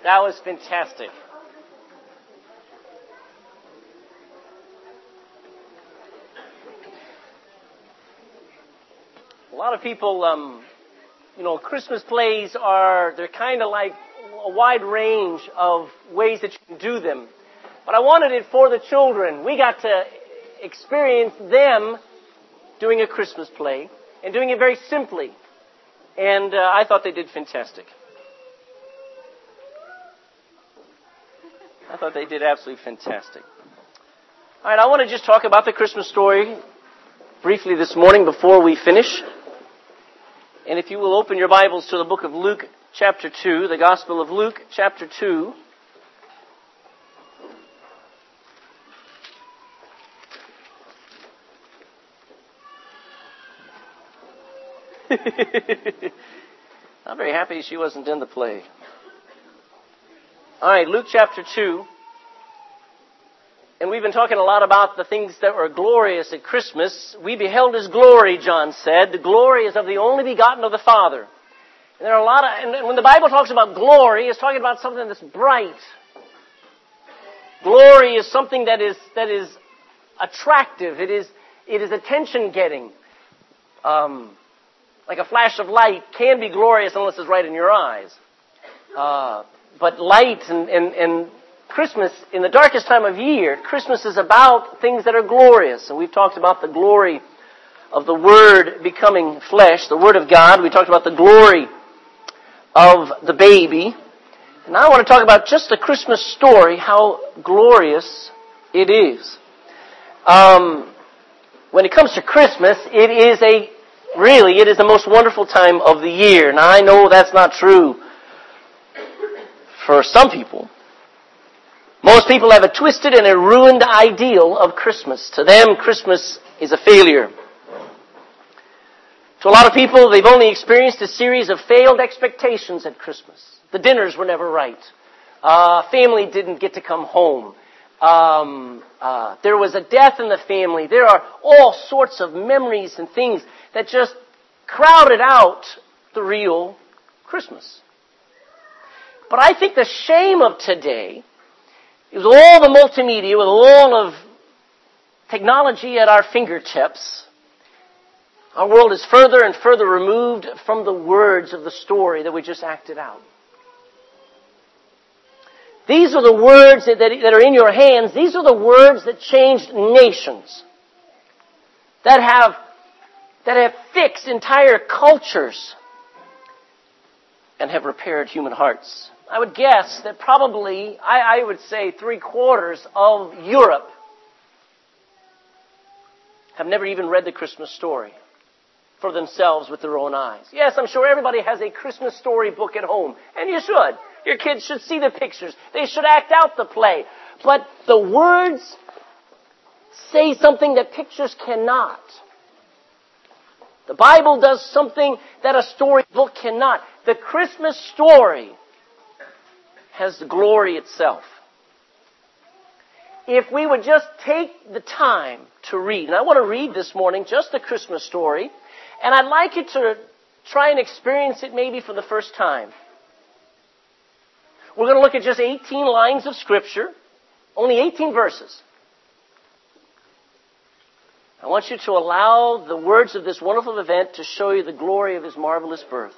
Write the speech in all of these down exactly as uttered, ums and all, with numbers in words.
That was fantastic. A lot of people, um, you know, Christmas plays are, they're kind of like a wide range of ways that you can do them. But I wanted it for the children. We got to experience them doing a Christmas play and doing it very simply. And uh, I thought they did fantastic. I thought they did absolutely fantastic. All right, I want to just talk about the Christmas story briefly this morning before we finish. And if you will open your Bibles to the book of Luke chapter two, the Gospel of Luke chapter two. I'm very happy she wasn't in the play. All right, Luke chapter two. And we've been talking a lot about the things that were glorious at Christmas. We beheld His glory, John said. The glory is of the only begotten of the Father. And there are a lot of, and when the Bible talks about glory, it's talking about something that's bright. Glory is something that is that is attractive. It is it is attention-getting. Um, like a flash of light can be glorious unless it's right in your eyes. Uh, but light and, and, and Christmas, in the darkest time of year, Christmas is about things that are glorious. And we've talked about the glory of the Word becoming flesh, the Word of God. We talked about the glory of the baby. And now I want to talk about just the Christmas story, how glorious it is. Um, when it comes to Christmas, it is a, really, it is the most wonderful time of the year. Now I know that's not true for some people. Most people have a twisted and a ruined ideal of Christmas. To them, Christmas is a failure. To a lot of people, they've only experienced a series of failed expectations at Christmas. The dinners were never right. Uh, family didn't get to come home. Um, uh, there was a death in the family. There are all sorts of memories and things that just crowded out the real Christmas. But I think the shame of today is all the multimedia, with all of technology at our fingertips, our world is further and further removed from the words of the story that we just acted out. These are the words that, that, that are in your hands. These are the words that changed nations, that have, that have fixed entire cultures and have repaired human hearts. I would guess that probably, I, I would say three quarters of Europe have never even read the Christmas story for themselves with their own eyes. Yes, I'm sure everybody has a Christmas story book at home, and you should. Your kids should see the pictures. They should act out the play. But the words say something that pictures cannot. The Bible does something that a storybook cannot. The Christmas story has the glory itself. If we would just take the time to read, and I want to read this morning just the Christmas story, and I'd like you to try and experience it maybe for the first time. We're going to look at just eighteen lines of Scripture, only eighteen verses. I want you to allow the words of this wonderful event to show you the glory of His marvelous birth.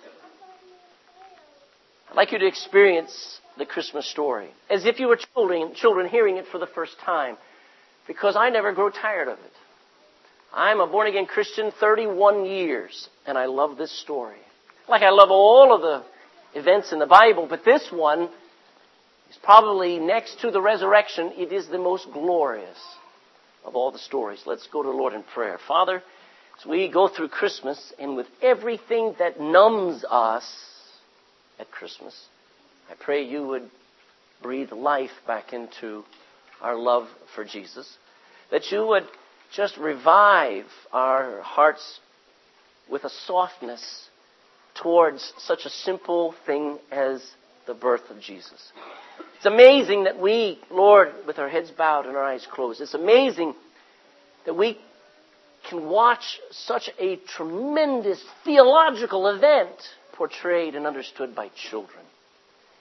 I'd like you to experience the Christmas story as if you were children, children hearing it for the first time, because I never grow tired of it. I'm a born-again Christian thirty-one years, and I love this story. Like I love all of the events in the Bible, but this one is probably next to the resurrection. It is the most glorious of all the stories. Let's go to the Lord in prayer. Father, as we go through Christmas, and with everything that numbs us at Christmas, I pray you would breathe life back into our love for Jesus, that you would just revive our hearts with a softness towards such a simple thing as the birth of Jesus. It's amazing that we, Lord, with our heads bowed and our eyes closed, it's amazing that we can watch such a tremendous theological event portrayed and understood by children.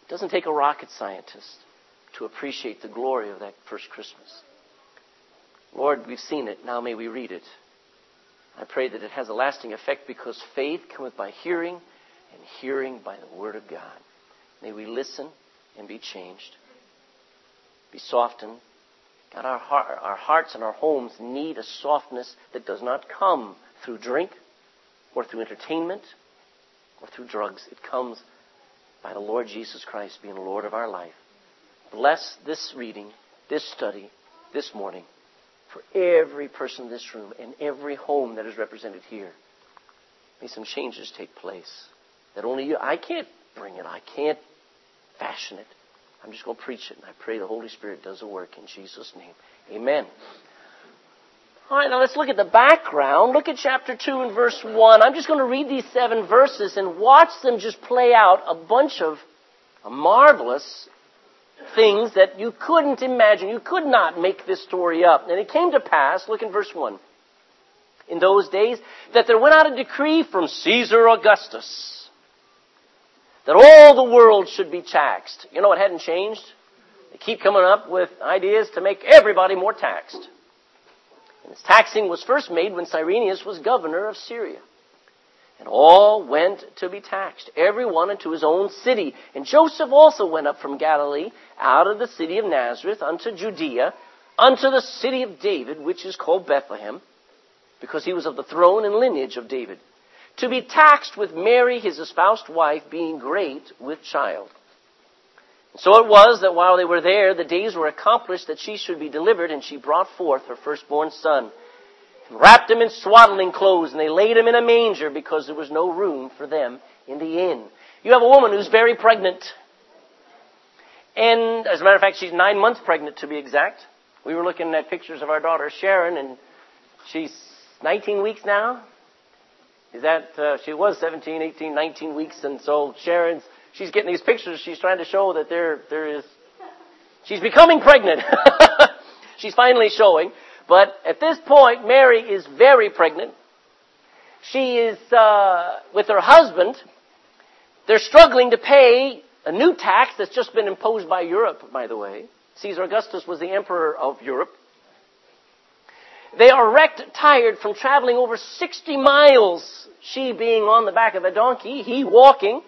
It doesn't take a rocket scientist to appreciate the glory of that first Christmas. Lord, we've seen it. Now may we read it. I pray that it has a lasting effect because faith cometh by hearing and hearing by the word of God. May we listen and be changed. Be softened. God, our, heart, our hearts and our homes need a softness that does not come through drink or through entertainment or through drugs. It comes by the Lord Jesus Christ being the Lord of our life. Bless this reading, this study, this morning for every person in this room and every home that is represented here. May some changes take place that only you, I can't bring it. I can't fashion it. I'm just going to preach it, and I pray the Holy Spirit does the work in Jesus' name. Amen. All right, now let's look at the background. Look at chapter two and verse one. I'm just going to read these seven verses and watch them just play out a bunch of marvelous things that you couldn't imagine. You could not make this story up. And it came to pass, look in verse one, in those days that there went out a decree from Caesar Augustus that all the world should be taxed. You know, it hadn't changed. They keep coming up with ideas to make everybody more taxed. And this taxing was first made when Cyrenius was governor of Syria. And all went to be taxed, every one into his own city. And Joseph also went up from Galilee, out of the city of Nazareth, unto Judea, unto the city of David, which is called Bethlehem, because he was of the throne and lineage of David, to be taxed with Mary, his espoused wife, being great with child. And so it was that while they were there, the days were accomplished that she should be delivered, and she brought forth her firstborn son, and wrapped him in swaddling clothes, and they laid him in a manger, because there was no room for them in the inn. You have a woman who's very pregnant. And as a matter of fact, she's nine months pregnant to be exact. We were looking at pictures of our daughter Sharon, and she's nineteen weeks now. Is that, uh, she was seventeen, eighteen, nineteen weeks, and so Sharon's, she's getting these pictures, she's trying to show that there, there is, she's becoming pregnant. She's finally showing. But at this point, Mary is very pregnant. She is, uh, with her husband. They're struggling to pay a new tax that's just been imposed by Europe, by the way. Caesar Augustus was the emperor of Europe. They are wrecked, tired from traveling over sixty miles. She being on the back of a donkey, he walking.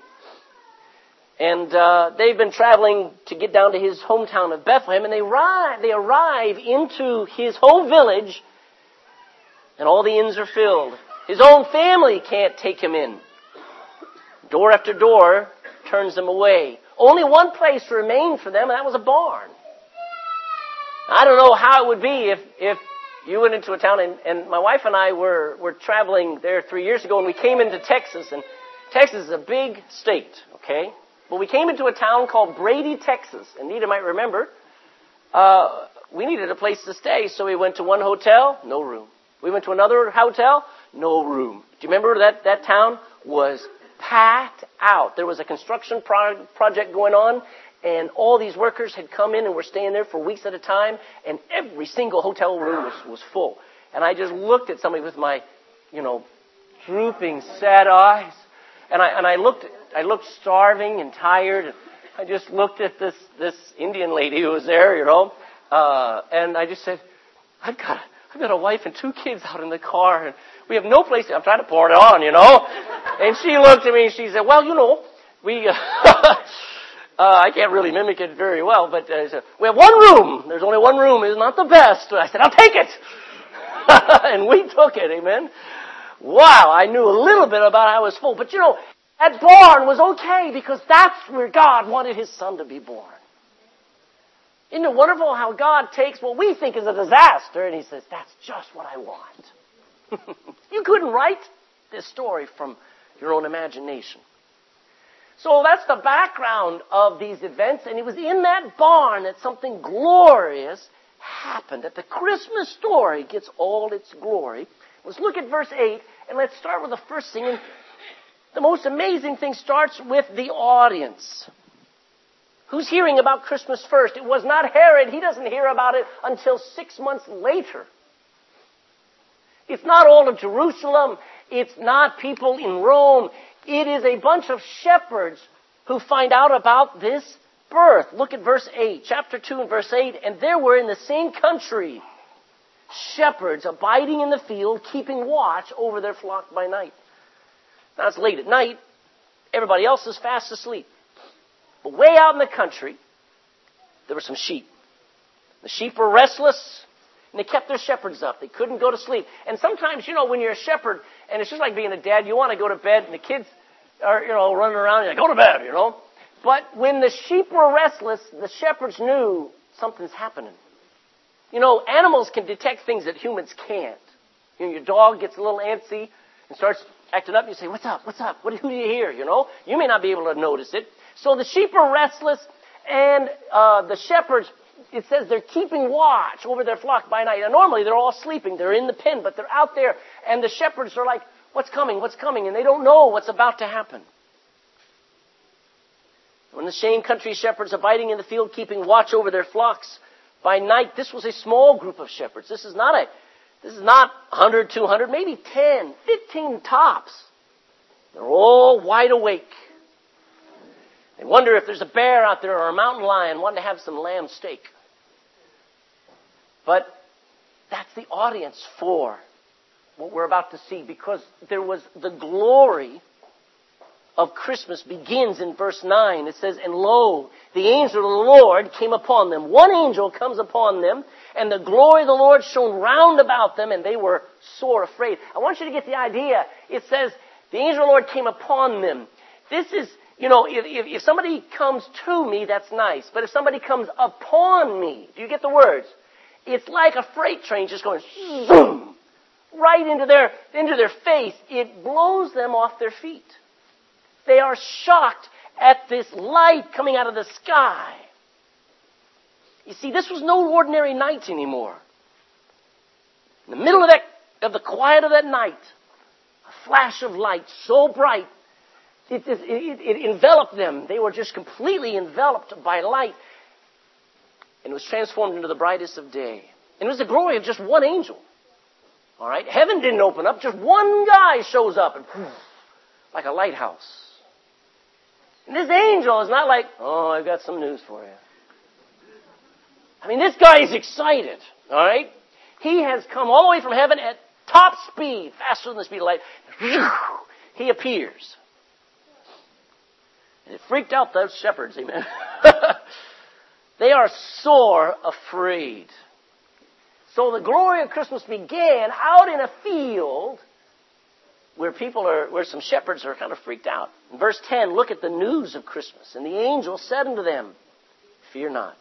And uh, they've been traveling to get down to his hometown of Bethlehem. And they arrive, they arrive into his home village. And all the inns are filled. His own family can't take him in. Door after door turns them away. Only one place remained for them, and that was a barn. I don't know how it would be if... if you went into a town, and, and my wife and I were, were traveling there three years ago, and we came into Texas, and Texas is a big state, okay? But we came into a town called Brady, Texas, and Nita might remember, uh, we needed a place to stay, so we went to one hotel, no room. We went to another hotel, no room. Do you remember that, that town was packed out? There was a construction pro- project going on, and all these workers had come in and were staying there for weeks at a time, and every single hotel room was, was full. And I just looked at somebody with my, you know, drooping, sad eyes, and I and I looked, I looked starving and tired. And I just looked at this this Indian lady who was there, you know, uh, and I just said, I've got I've got a wife and two kids out in the car, and we have no place. I'm trying to pour it on, you know. And she looked at me and she said, well, you know, we. Uh, Uh, I can't really mimic it very well, but uh, said, we have one room. There's only one room. It's not the best. And I said, I'll take it. And we took it, amen. Wow, I knew a little bit about how it was full. But you know, that barn was okay because that's where God wanted his son to be born. Isn't it wonderful how God takes what we think is a disaster and he says, that's just what I want. You couldn't write this story from your own imagination. So that's the background of these events, and it was in that barn that something glorious happened, that the Christmas story gets all its glory. Let's look at verse eight, and let's start with the first thing. And the most amazing thing starts with the audience. Who's hearing about Christmas first? It was not Herod. He doesn't hear about it until six months later. It's not all of Jerusalem. It's not people in Rome. It is a bunch of shepherds who find out about this birth. Look at verse eight, chapter two and verse eight. And there were in the same country shepherds abiding in the field, keeping watch over their flock by night. Now it's late at night. Everybody else is fast asleep. But way out in the country, there were some sheep. The sheep were restless, and they kept their shepherds up. They couldn't go to sleep. And sometimes, you know, when you're a shepherd, and it's just like being a dad, you want to go to bed, and the kids are, you know, running around, and you're like, go to bed, you know. But when the sheep were restless, the shepherds knew something's happening. You know, animals can detect things that humans can't. You know, your dog gets a little antsy and starts acting up. You say, what's up, what's up? What, who do you hear, you know? You may not be able to notice it. So the sheep are restless, and uh, the shepherds, it says they're keeping watch over their flock by night. And normally they're all sleeping. They're in the pen, but they're out there. And the shepherds are like, what's coming, what's coming? And they don't know what's about to happen. When the same country shepherds abiding in the field, keeping watch over their flocks by night. This was a small group of shepherds. This is not a, this is not one hundred, two hundred, maybe ten, fifteen tops. They're all wide awake. They wonder if there's a bear out there or a mountain lion wanting to have some lamb steak. But that's the audience for what we're about to see, because there was the glory of Christmas begins in verse nine. It says, and lo, the angel of the Lord came upon them. One angel comes upon them, and the glory of the Lord shone round about them, and they were sore afraid. I want you to get the idea. It says, the angel of the Lord came upon them. This is, you know, if, if, if somebody comes to me, that's nice. But if somebody comes upon me, do you get the words? It's like a freight train just going zoom right into their, into their face. It blows them off their feet. They are shocked at this light coming out of the sky. You see, this was no ordinary night anymore. In the middle of that, of the quiet of that night, a flash of light so bright, it, it, it, it enveloped them. They were just completely enveloped by light. And it was transformed into the brightest of day. And it was the glory of just one angel. All right? Heaven didn't open up. Just one guy shows up, and whew, like a lighthouse. And this angel is not like, oh, I've got some news for you. I mean, this guy is excited, all right? He has come all the way from heaven at top speed, faster than the speed of light. He appears. And it freaked out those shepherds, amen. They are sore afraid. So the glory of Christmas began out in a field where people are, where some shepherds are kind of freaked out. In verse ten, look at the news of Christmas. And the angel said unto them, fear not.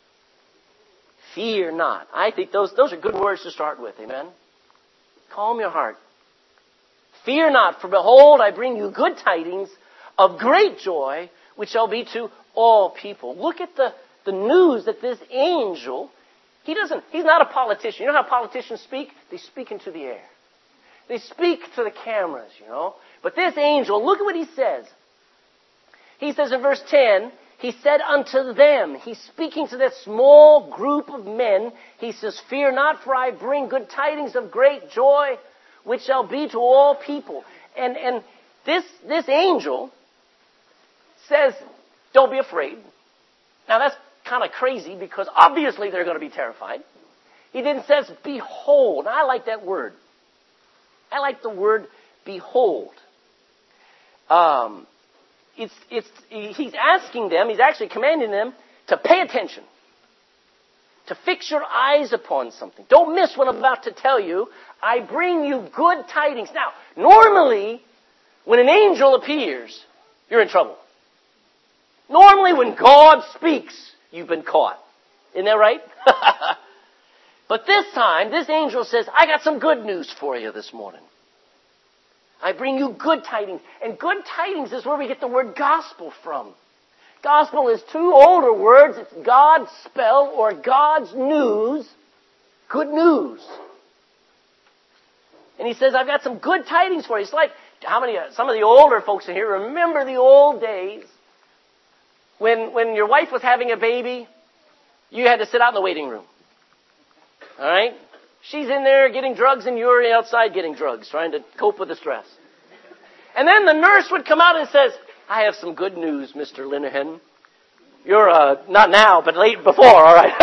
Fear not. I think those, those are good words to start with, amen? Calm your heart. Fear not, for behold, I bring you good tidings of great joy, which shall be to all people. Look at the, the news that this angel, he doesn't, he's not a politician. You know how politicians speak? They speak into the air. They speak to the cameras, you know. But this angel, look at what he says. He says in verse ten, he said unto them, he's speaking to this small group of men. He says, fear not, for I bring good tidings of great joy, which shall be to all people. And, and this, this angel says, don't be afraid. Now that's kind of crazy, because obviously they're going to be terrified. He then says, behold. Now, I like that word. I like the word behold. Um, it's, it's, he's asking them, he's actually commanding them to pay attention. To fix your eyes upon something. Don't miss what I'm about to tell you. I bring you good tidings. Now, normally, when an angel appears, you're in trouble. Normally, when God speaks, you've been caught. Isn't that right? But this time, this angel says, I got some good news for you this morning. I bring you good tidings. And good tidings is where we get the word gospel from. Gospel is two older words. It's God's spell or God's news. Good news. And he says, I've got some good tidings for you. It's like, how many, some of the older folks in here remember the old days when, when your wife was having a baby, you had to sit out in the waiting room. All right? She's in there getting drugs and you're outside getting drugs, trying to cope with the stress. And then the nurse would come out and says, I have some good news, Mister Linehan. You're, uh, not now, but late before, all right?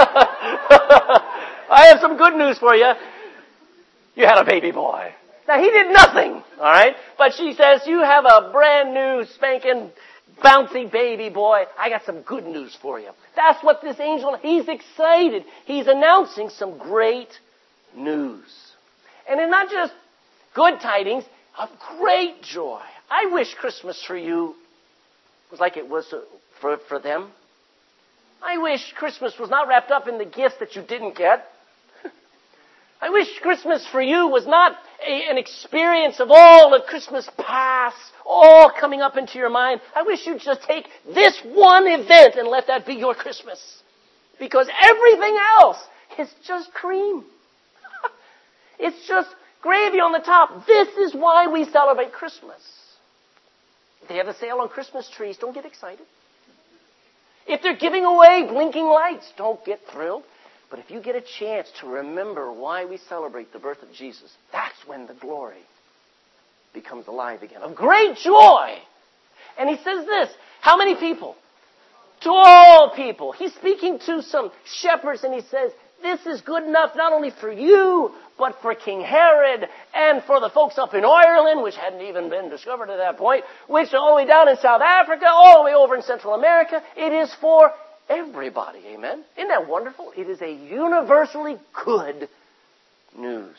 I have some good news for you. You had a baby boy. Now, he did nothing, all right? But she says, you have a brand new, spanking, bouncy baby boy. I got some good news for you. That's what this angel, he's excited. He's announcing some great news. And it's not just good tidings, of great joy. I wish Christmas for you was like it was for, for them. I wish Christmas was not wrapped up in the gifts that you didn't get. I wish Christmas for you was not a, an experience of all the Christmas past, all coming up into your mind. I wish you'd just take this one event and let that be your Christmas. Because everything else is just cream. It's just gravy on the top. This is why we celebrate Christmas. If they have a sale on Christmas trees, don't get excited. If they're giving away blinking lights, don't get thrilled. But if you get a chance to remember why we celebrate the birth of Jesus, that's when the glory becomes alive again. Of great joy. And he says this, how many people? To all people. He's speaking to some shepherds and he says, this is good enough not only for you, but for King Herod and for the folks up in Ireland, which hadn't even been discovered at that point, which are all the way down in South Africa, all the way over in Central America. It is for everybody, amen? Isn't that wonderful? It is a universally good news.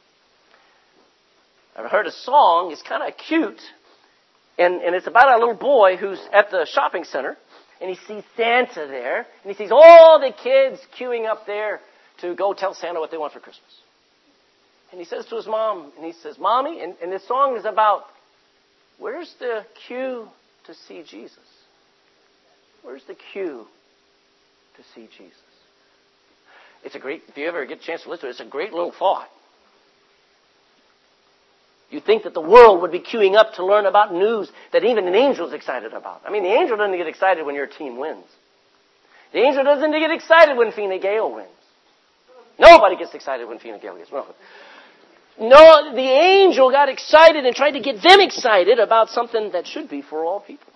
I've heard a song, it's kind of cute, and, and it's about a little boy who's at the shopping center, and he sees Santa there, and he sees all the kids queuing up there to go tell Santa what they want for Christmas. And he says to his mom, and he says, Mommy, and, and this song is about, where's the queue to see Jesus? Where's the queue to see Jesus? It's a great, if you ever get a chance to listen to it, it's a great little thought. You'd think that the world would be queuing up to learn about news that even an angel's excited about. I mean, the angel doesn't get excited when your team wins. The angel doesn't get excited when Fine Gael wins. Nobody gets excited when Fine Gael gets wins. No, the angel got excited and tried to get them excited about something that should be for all people.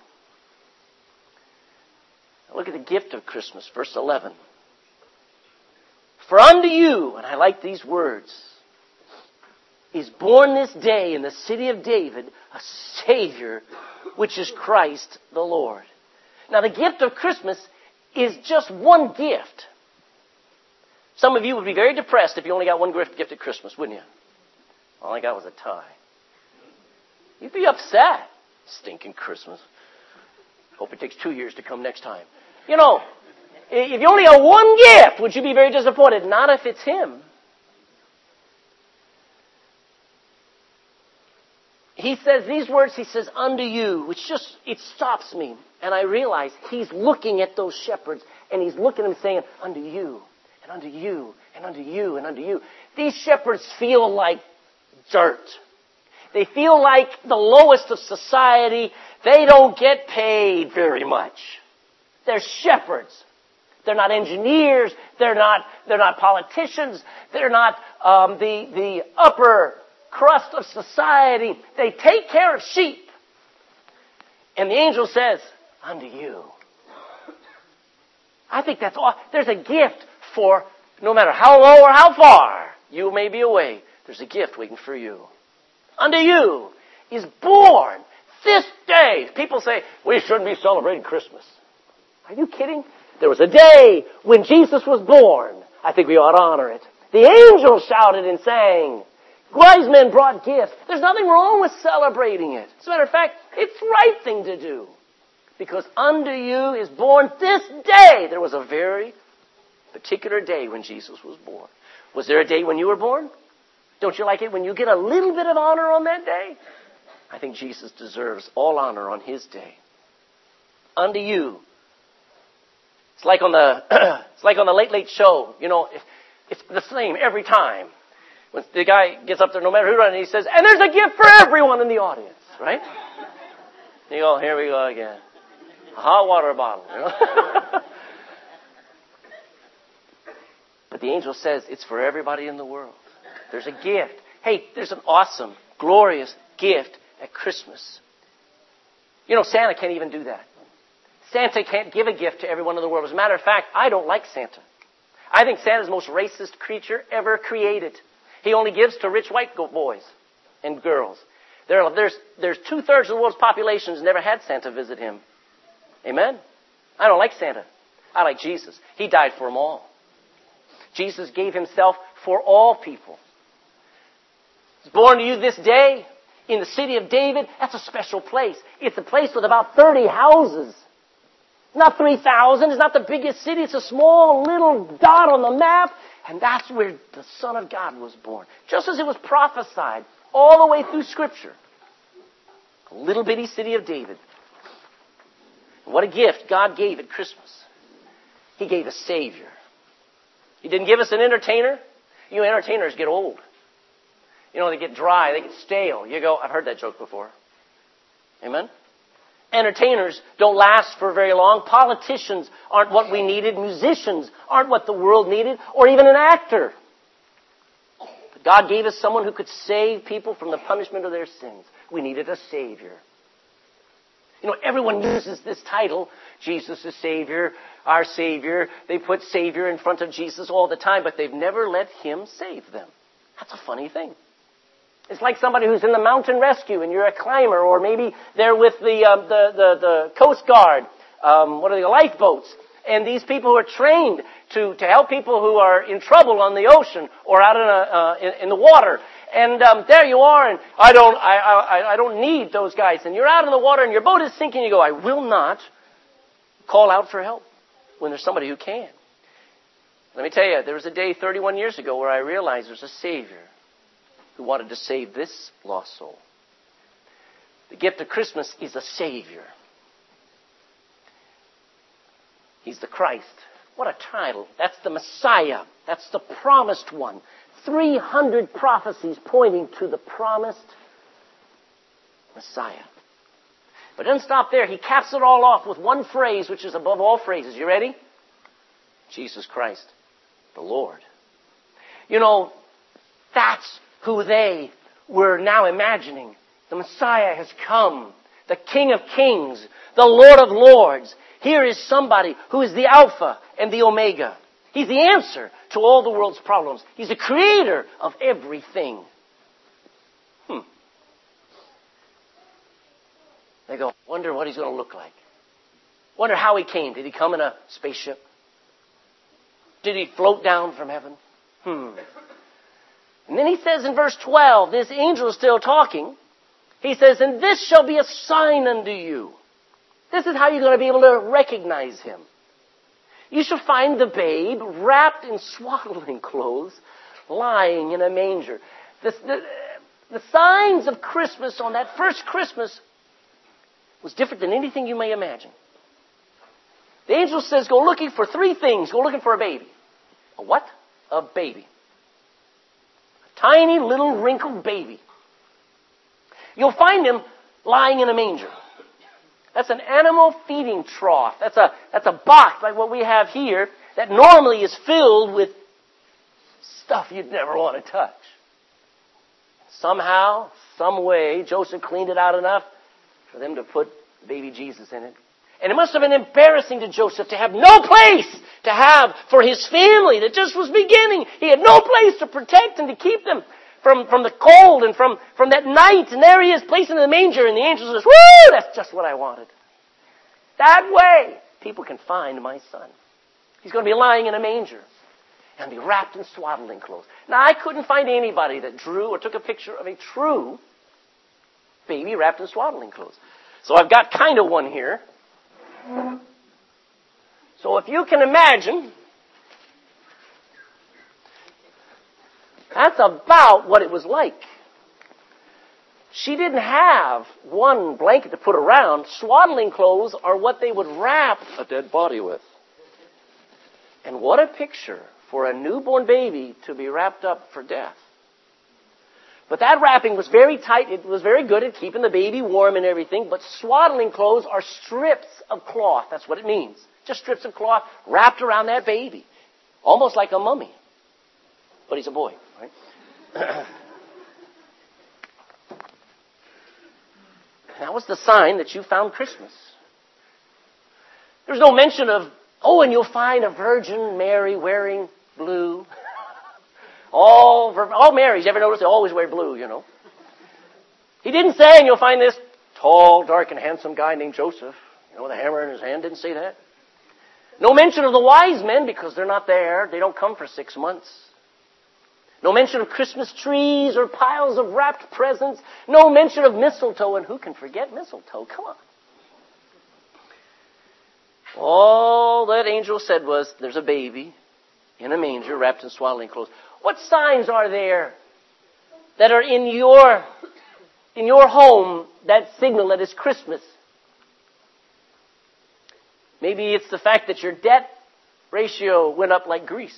Look at the gift of Christmas, verse eleven. For unto you, and I like these words, is born this day in the city of David a Savior, which is Christ the Lord. Now the gift of Christmas is just one gift. Some of you would be very depressed if you only got one gift at Christmas, wouldn't you? All I got was a tie. You'd be upset. Stinking Christmas. Hope it takes two years to come next time. You know, if you only got one gift, would you be very disappointed? Not if it's Him. He says these words, he says, unto you, which just, it stops me. And I realize he's looking at those shepherds, and he's looking at them saying, unto you, and unto you, and unto you, and unto you. These shepherds feel like dirt. They feel like the lowest of society. They don't get paid very much. They're shepherds. They're not engineers. They're not, they're not politicians. They're not um, the, the upper crust of society. They take care of sheep. And the angel says, unto you. I think that's all. There's a gift for no matter how low or how far you may be away. There's a gift waiting for you. Unto you is born this day. People say, we shouldn't be celebrating Christmas. Are you kidding? There was a day when Jesus was born. I think we ought to honor it. The angels shouted and sang. Wise men brought gifts. There's nothing wrong with celebrating it. As a matter of fact, it's the right thing to do. Because unto you is born this day. There was a very particular day when Jesus was born. Was there a day when you were born? Don't you like it when you get a little bit of honor on that day? I think Jesus deserves all honor on His day. Unto you. It's like on the it's like on the Late Late Show. You know, it's the same every time. When the guy gets up there, no matter who runs, he says, and there's a gift for everyone in the audience, right? You go, here we go again. A hot water bottle, you know? But the angel says it's for everybody in the world. There's a gift. Hey, there's an awesome, glorious gift at Christmas. You know, Santa can't even do that. Santa can't give a gift to everyone in the world. As a matter of fact, I don't like Santa. I think Santa's the most racist creature ever created. He only gives to rich white boys and girls. There, there's, there's two-thirds of the world's population has never had Santa visit him. Amen? I don't like Santa. I like Jesus. He died for them all. Jesus gave himself for all people. He's born to you this day in the city of David. That's a special place. It's a place with about thirty houses. It's not three thousand. It's not the biggest city. It's a small little dot on the map. And that's where the Son of God was born. Just as it was prophesied all the way through Scripture. A little bitty city of David. What a gift God gave at Christmas. He gave a Savior. He didn't give us an entertainer. You entertainers get old. You know, they get dry. They get stale. You go, I've heard that joke before. Amen? Entertainers don't last for very long. Politicians aren't what we needed. Musicians aren't what the world needed. Or even an actor. But God gave us someone who could save people from the punishment of their sins. We needed a Savior. You know, everyone uses this title, Jesus is Savior, our Savior. They put Savior in front of Jesus all the time, but they've never let Him save them. That's a funny thing. It's like somebody who's in the mountain rescue and you're a climber, or maybe they're with the uh, the, the the Coast Guard. Um, what are the lifeboats? And these people who are trained to to help people who are in trouble on the ocean or out in a uh, in, in the water. And um, there you are, and I don't I, I I don't need those guys. And you're out in the water, and your boat is sinking. You go, I will not call out for help when there's somebody who can. Let me tell you, there was a day thirty-one years ago where I realized there's a Savior who wanted to save this lost soul. The gift of Christmas is a Savior. He's the Christ. What a title. That's the Messiah. That's the promised one. three hundred prophecies pointing to the promised Messiah. But it doesn't stop there. He caps it all off with one phrase, which is above all phrases. You ready? Jesus Christ, the Lord. You know, that's who they were now imagining. The Messiah has come. The King of Kings. The Lord of Lords. Here is somebody who is the Alpha and the Omega. He's the answer to all the world's problems. He's the creator of everything. Hmm. They go, wonder what he's going to look like. Wonder how he came. Did he come in a spaceship? Did he float down from heaven? Hmm. And then he says in verse twelve, this angel is still talking. He says, and this shall be a sign unto you. This is how you're going to be able to recognize him. You shall find the babe wrapped in swaddling clothes, lying in a manger. The, the, the signs of Christmas on that first Christmas was different than anything you may imagine. The angel says, go looking for three things. Go looking for a baby. A what? A baby. A tiny little wrinkled baby. You'll find him lying in a manger. That's an animal feeding trough. That's a, that's a box like what we have here that normally is filled with stuff you'd never want to touch. Somehow, some way, Joseph cleaned it out enough for them to put baby Jesus in it. And it must have been embarrassing to Joseph to have no place to have for his family that just was beginning. He had no place to protect and to keep them from, from the cold and from, from that night. And there he is, placed in the manger, and the angel says, woo, that's just what I wanted. That way, people can find my son. He's going to be lying in a manger and be wrapped in swaddling clothes. Now, I couldn't find anybody that drew or took a picture of a true baby wrapped in swaddling clothes. So I've got kind of one here. So if you can imagine, that's about what it was like. She didn't have one blanket to put around. Swaddling clothes are what they would wrap a dead body with. And what a picture for a newborn baby to be wrapped up for death. But that wrapping was very tight. It was very good at keeping the baby warm and everything. But swaddling clothes are strips of cloth. That's what it means. Just strips of cloth wrapped around that baby. Almost like a mummy. But he's a boy, right? That was the sign that you found Christmas. There's no mention of, oh, and you'll find a Virgin Mary wearing blue. All, all Marys, you ever notice they always wear blue, you know. He didn't say, and you'll find this tall, dark, and handsome guy named Joseph, you know, with a hammer in his hand. Didn't say that. No mention of the wise men because they're not there. They don't come for six months. No mention of Christmas trees or piles of wrapped presents. No mention of mistletoe. And who can forget mistletoe? Come on. All that angel said was, there's a baby in a manger wrapped in swaddling clothes. What signs are there that are in your, in your home that signal that it's Christmas? Maybe it's the fact that your debt ratio went up like grease.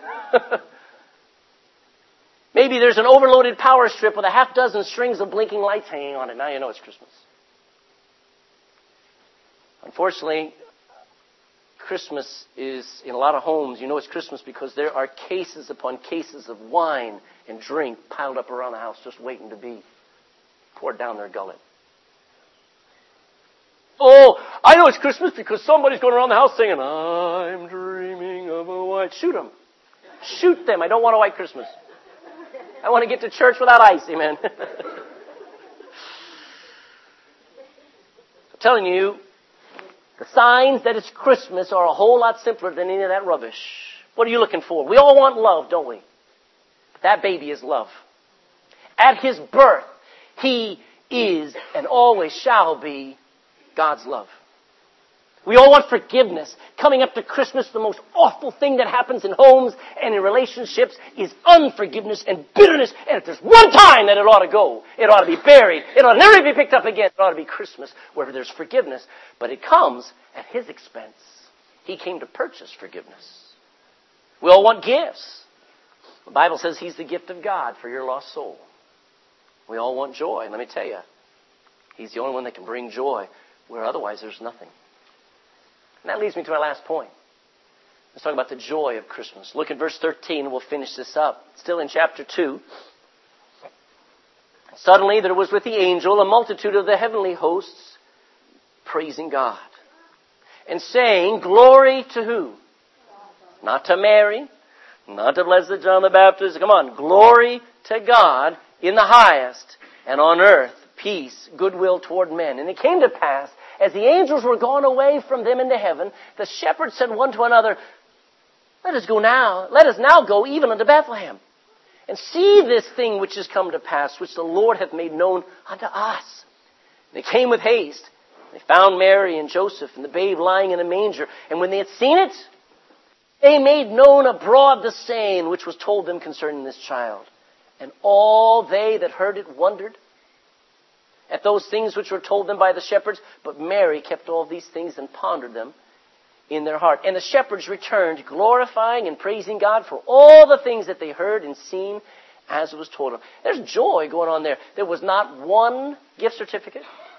Maybe there's an overloaded power strip with a half dozen strings of blinking lights hanging on it. Now you know it's Christmas. Unfortunately, Christmas is, in a lot of homes, you know it's Christmas because there are cases upon cases of wine and drink piled up around the house just waiting to be poured down their gullet. Oh, I know it's Christmas because somebody's going around the house singing, I'm dreaming of a white... Shoot them. Shoot them. I don't want a white Christmas. I want to get to church without ice, amen. I'm telling you, the signs that it's Christmas are a whole lot simpler than any of that rubbish. What are you looking for? We all want love, don't we? That baby is love. At his birth, he is and always shall be God's love. We all want forgiveness. Coming up to Christmas, the most awful thing that happens in homes and in relationships is unforgiveness and bitterness. And if there's one time that it ought to go, it ought to be buried. It ought to never be picked up again. It ought to be Christmas where there's forgiveness. But it comes at his expense. He came to purchase forgiveness. We all want gifts. The Bible says he's the gift of God for your lost soul. We all want joy. Let me tell you, he's the only one that can bring joy where otherwise there's nothing. And that leads me to my last point. Let's talk about the joy of Christmas. Look at verse thirteen and we'll finish this up. Still in chapter two. Suddenly there was with the angel a multitude of the heavenly hosts praising God and saying, glory to who? Not to Mary, not to blessed John the Baptist. Come on, glory to God in the highest, and on earth peace, goodwill toward men. And it came to pass, as the angels were gone away from them into heaven, the shepherds said one to another, Let us go now, let us now go even unto Bethlehem, and see this thing which is come to pass, which the Lord hath made known unto us. And they came with haste. They found Mary and Joseph and the babe lying in a manger. And when they had seen it, they made known abroad the saying which was told them concerning this child. And all they that heard it wondered at those things which were told them by the shepherds. But Mary kept all these things and pondered them in their heart. And the shepherds returned, glorifying and praising God for all the things that they heard and seen as it was told them. There's joy going on there. There was not one gift certificate.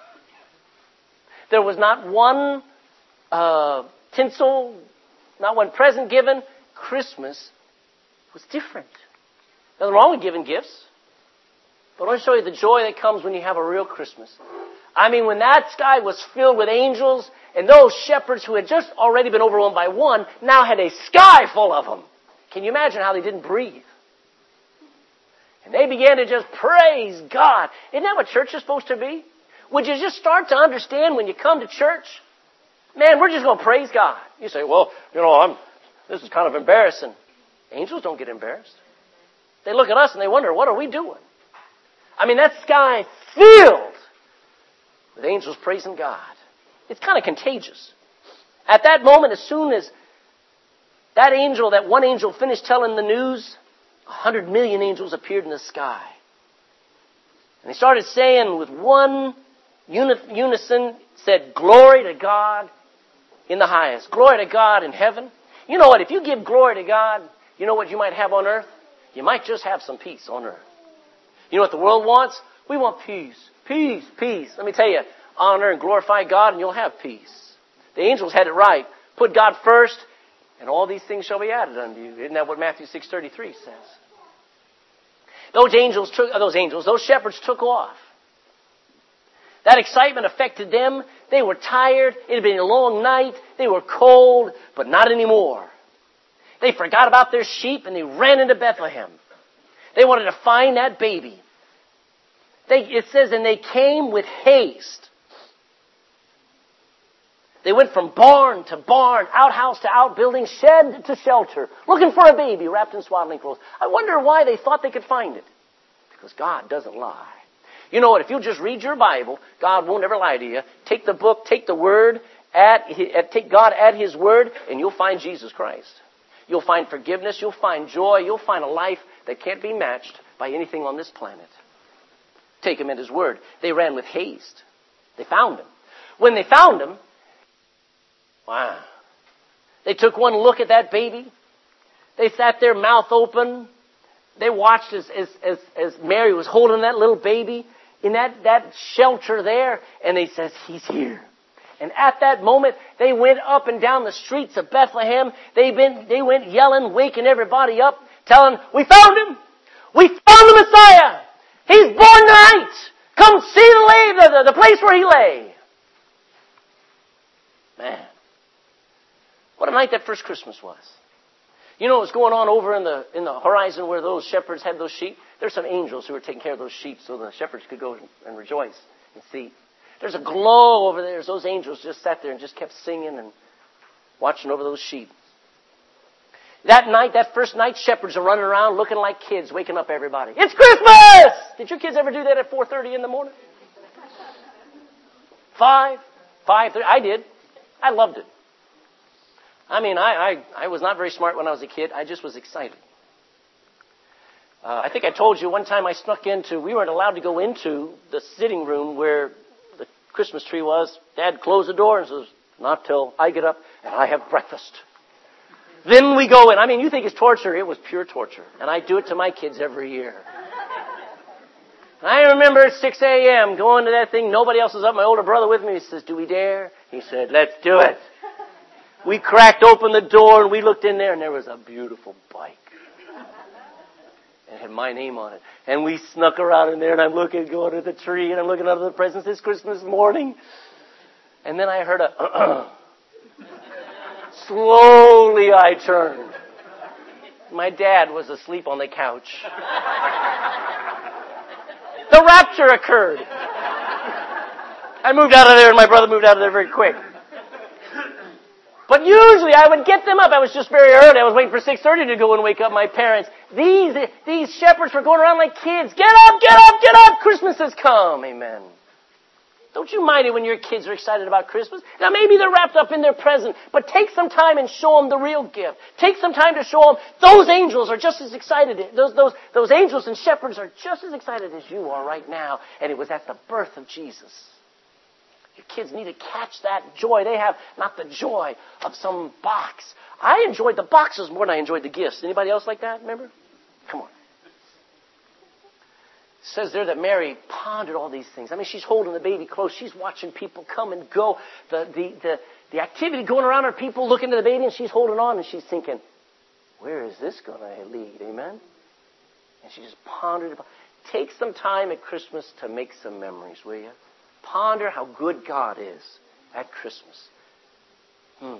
There was not one uh, tinsel, not one present given. Christmas was different. Nothing wrong with giving gifts. But I want to show you the joy that comes when you have a real Christmas. I mean, when that sky was filled with angels, and those shepherds who had just already been overwhelmed by one, now had a sky full of them. Can you imagine how they didn't breathe? And they began to just praise God. Isn't that what church is supposed to be? Would you just start to understand when you come to church? Man, we're just going to praise God. You say, well, you know, I'm. this is kind of embarrassing. Angels don't get embarrassed. They look at us and they wonder, what are we doing? I mean, that sky filled with angels praising God. It's kind of contagious. At that moment, as soon as that angel, that one angel finished telling the news, a hundred million angels appeared in the sky. And they started saying with one unison, said, glory to God in the highest. Glory to God in heaven. You know what? If you give glory to God, you know what you might have on earth? You might just have some peace on earth. You know what the world wants? We want peace. Peace, peace. Let me tell you, honor and glorify God and you'll have peace. The angels had it right. Put God first and all these things shall be added unto you. Isn't that what Matthew six thirty-three says? Those angels took, those angels, those shepherds took off. That excitement affected them. They were tired. It had been a long night. They were cold, but not anymore. They forgot about their sheep and they ran into Bethlehem. They wanted to find that baby. They, it says, and they came with haste. They went from barn to barn, outhouse to outbuilding, shed to shelter, looking for a baby wrapped in swaddling clothes. I wonder why they thought they could find it. Because God doesn't lie. You know what? If you'll just read your Bible, God won't ever lie to you. Take the book, take the Word, at, take God at His Word, and you'll find Jesus Christ. You'll find forgiveness. You'll find joy. You'll find a life that can't be matched by anything on this planet. Take Him at His Word. They ran with haste. They found Him. When they found Him, wow. They took one look at that baby. They sat there, mouth open. They watched as, as, as, as Mary was holding that little baby in that, that shelter there. And they says, He's here. And at that moment, they went up and down the streets of Bethlehem. They been, they went yelling, waking everybody up, telling, we found Him. We found the Messiah. He's born tonight. Come see the, lay, the, the, the place where He lay. Man. What a night that first Christmas was. You know what's going on over in the in the horizon where those shepherds had those sheep? There's some angels who were taking care of those sheep so the shepherds could go and rejoice and see. There's a glow over there as those angels just sat there and just kept singing and watching over those sheep. That night, that first night, shepherds are running around looking like kids, waking up everybody. It's Christmas! Did your kids ever do that at four thirty in the morning? Five? Five thirty? I did. I loved it. I mean, I, I, I was not very smart when I was a kid. I just was excited. Uh, I think I told you one time I snuck into, we weren't allowed to go into the sitting room where the Christmas tree was. Dad closed the door and says, not till I get up and I have breakfast. Then we go in. I mean, you think it's torture. It was pure torture. And I do it to my kids every year. I remember at six a.m. going to that thing. Nobody else was up. My older brother with me. He says, do we dare? He said, let's do it. We cracked open the door and we looked in there and there was a beautiful bike. It had my name on it. And we snuck around in there and I'm looking, going to the tree and I'm looking under the presents this Christmas morning. And then I heard a, uh-uh. Slowly I turned. My dad was asleep on the couch. The rapture occurred. I moved out of there and my brother moved out of there very quick. But usually I would get them up. I was just very early. I was waiting for six thirty to go and wake up my parents. These, these shepherds were going around like kids. Get up, get up, get up. Christmas has come. Amen. Don't you mind it when your kids are excited about Christmas? Now maybe they're wrapped up in their present, but take some time and show them the real gift. Take some time to show them those angels are just as excited. Those, those, those angels and shepherds are just as excited as you are right now. And it was at the birth of Jesus. Your kids need to catch that joy. They have not the joy of some box. I enjoyed the boxes more than I enjoyed the gifts. Anybody else like that? Remember? Come on. It says there that Mary pondered all these things. I mean, she's holding the baby close. She's watching people come and go. The, the, the, the activity going around are people looking at the baby and she's holding on and she's thinking, where is this going to lead? Amen? And she just pondered about. Take some time at Christmas to make some memories, will you? Ponder how good God is at Christmas. Hmm.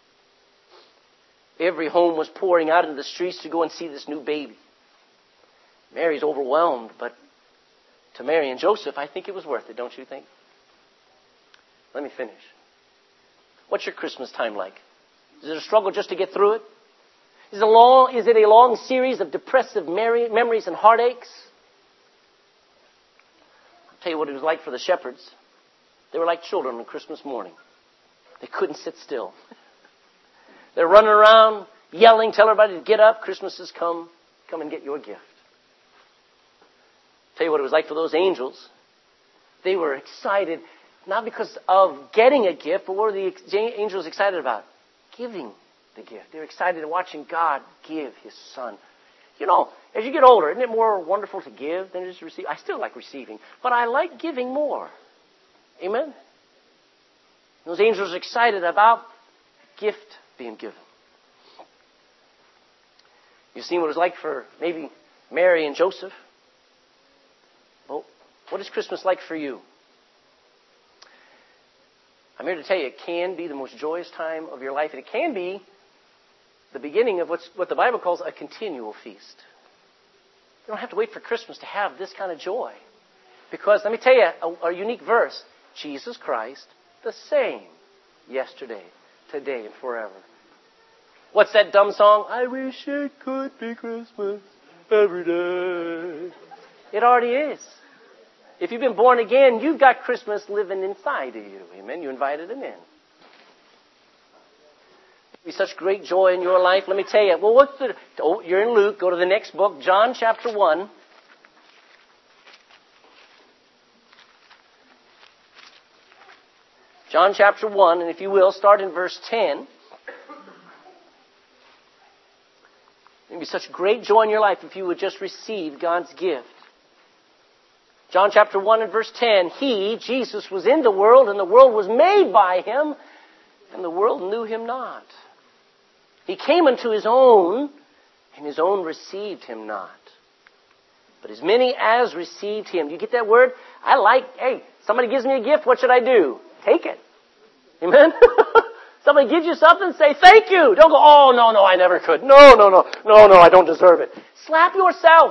Every home was pouring out into the streets to go and see this new baby. Mary's overwhelmed, but to Mary and Joseph, I think it was worth it, don't you think? Let me finish. What's your Christmas time like? Is it a struggle just to get through it? Is it a long, is it a long series of depressive memories and heartaches? I'll tell you what it was like for the shepherds. They were like children on Christmas morning. They couldn't sit still. They're running around, yelling, telling everybody to get up. Christmas has come. Come and get your gift. I'll tell you what it was like for those angels. They were excited, not because of getting a gift, but what were the angels excited about? Giving the gift. They were excited at watching God give His Son. You know, as you get older, isn't it more wonderful to give than just receive? I still like receiving, but I like giving more. Amen? Those angels are excited about a gift being given. You've seen what it was like for maybe Mary and Joseph. Well, what is Christmas like for you? I'm here to tell you it can be the most joyous time of your life, and it can be the beginning of what's, what the Bible calls a continual feast. You don't have to wait for Christmas to have this kind of joy. Because, let me tell you, a, a unique verse. Jesus Christ, the same yesterday, today, and forever. What's that dumb song? I wish it could be Christmas every day. It already is. If you've been born again, you've got Christmas living inside of you. Amen? You invited Him in. Be such great joy in your life. Let me tell you. Well, what's the? Oh, you're in Luke. Go to the next book, John chapter one. John chapter one, and if you will, start in verse ten. It'd be such great joy in your life if you would just receive God's gift. John chapter one and verse ten. He, Jesus, was in the world, and the world was made by Him, and the world knew Him not. He came unto His own, and His own received Him not. But as many as received Him. Do you get that word? I like, hey, somebody gives me a gift, what should I do? Take it. Amen? Somebody gives you something, say thank you. Don't go, oh, no, no, I never could. No, no, no, no, no, I don't deserve it. Slap yourself.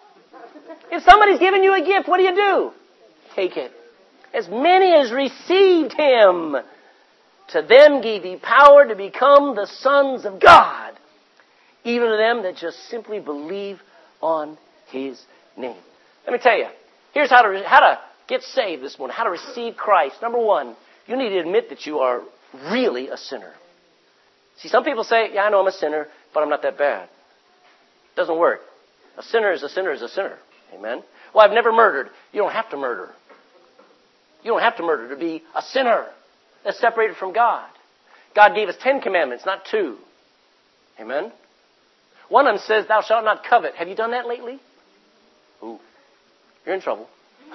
If somebody's giving you a gift, what do you do? Take it. As many as received Him, to them gave He power to become the sons of God, even to them that just simply believe on His name. Let me tell you, here's how to, how to get saved this morning, how to receive Christ. Number one, you need to admit that you are really a sinner. See, some people say, yeah, I know I'm a sinner, but I'm not that bad. It doesn't work. A sinner is a sinner is a sinner. Amen? Well, I've never murdered. You don't have to murder. You don't have to murder to be a sinner that's separated from God. God gave us ten commandments, not two. Amen? One of them says, thou shalt not covet. Have you done that lately? Ooh, you're in trouble.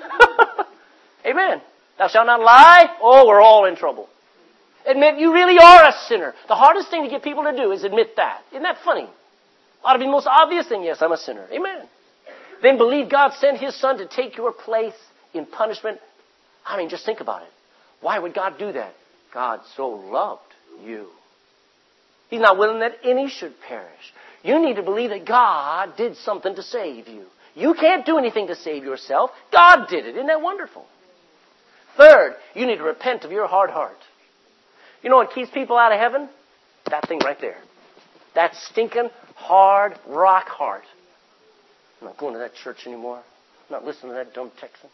Amen. Thou shalt not lie. Oh, we're all in trouble. Admit you really are a sinner. The hardest thing to get people to do is admit that. Isn't that funny? Ought to be the most obvious thing. Yes, I'm a sinner. Amen. Then believe God sent His Son to take your place in punishment. I mean, just think about it. Why would God do that? God so loved you. He's not willing that any should perish. You need to believe that God did something to save you. You can't do anything to save yourself. God did it. Isn't that wonderful? Third, you need to repent of your hard heart. You know what keeps people out of heaven? That thing right there. That stinking, hard, rock heart. I'm not going to that church anymore. I'm not listening to that dumb Texan.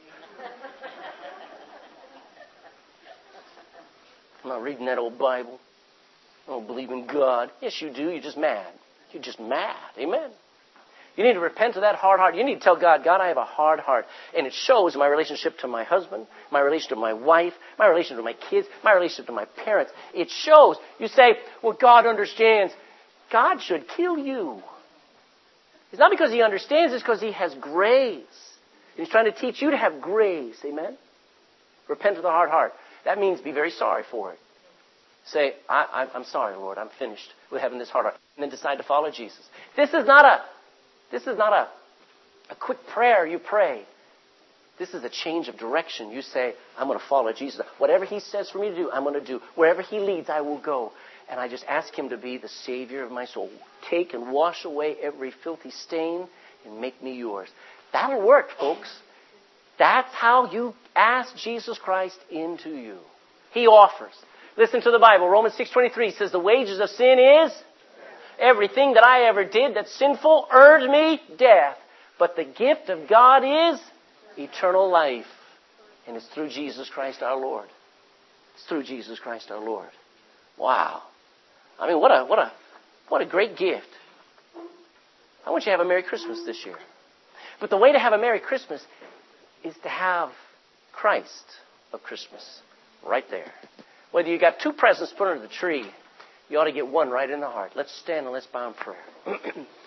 I'm not reading that old Bible. I don't believe in God. Yes, you do. You're just mad. You're just mad. Amen. You need to repent of that hard heart. You need to tell God, God, I have a hard heart. And it shows in my relationship to my husband, my relationship to my wife, my relationship to my kids, my relationship to my parents. It shows. You say, well, God understands. God should kill you. It's not because He understands. It's because He has grace. He's trying to teach you to have grace. Amen? Repent of the hard heart. That means be very sorry for it. Say, I, I, I'm sorry, Lord. I'm finished with having this hard heart. And then decide to follow Jesus. This is not a... This is not a, a quick prayer you pray. This is a change of direction. You say, I'm going to follow Jesus. Whatever He says for me to do, I'm going to do. Wherever He leads, I will go. And I just ask Him to be the Savior of my soul. Take and wash away every filthy stain and make me yours. That'll work, folks. That's how you ask Jesus Christ into you. He offers. Listen to the Bible. Romans six twenty-three says, the wages of sin is... everything that I ever did that's sinful earned me death. But the gift of God is eternal life. And it's through Jesus Christ our Lord. It's through Jesus Christ our Lord. Wow. I mean, what a, what a, what a great gift. I want you to have a Merry Christmas this year. But the way to have a Merry Christmas is to have Christ of Christmas right there. Whether you got two presents put under the tree, you ought to get one right in the heart. Let's stand and let's bow in prayer.